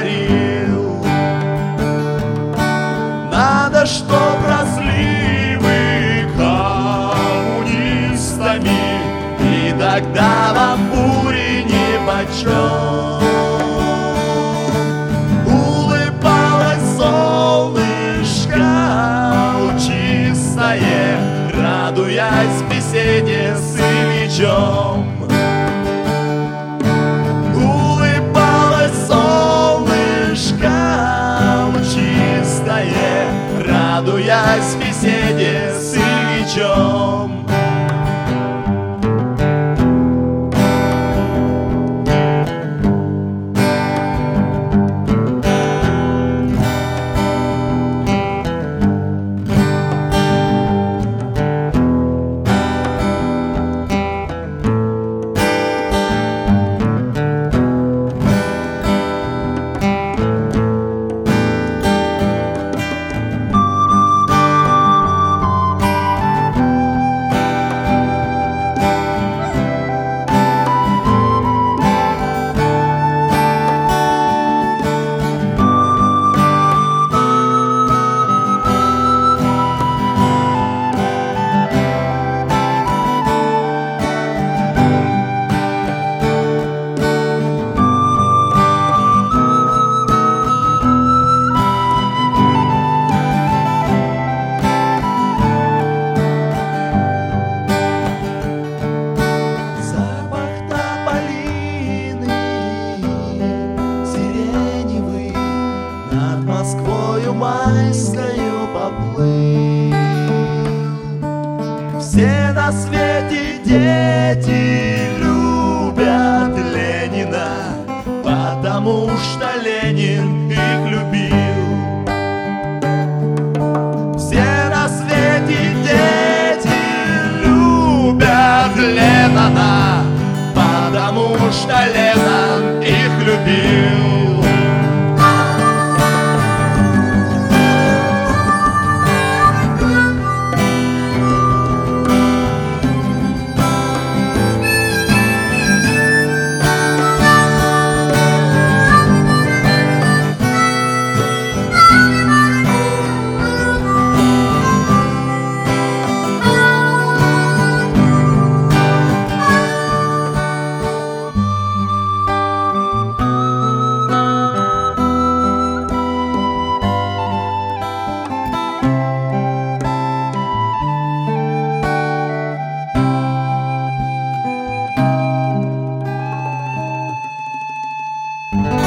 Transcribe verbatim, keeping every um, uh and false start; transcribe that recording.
говорил: надо, чтоб росли вы коммунистами, и тогда вам бури нипочем. Улыбалось солнышко лучистое, радуясь беседе с Ильичом. Улыбалось солнышко лучистое, радуясь беседе с Ильичом. Москвою майскою поплыл. Все на свете дети любят Ленина, потому что Ленин их любил. Все на свете дети любят Ленина, потому что Ленин их любил. you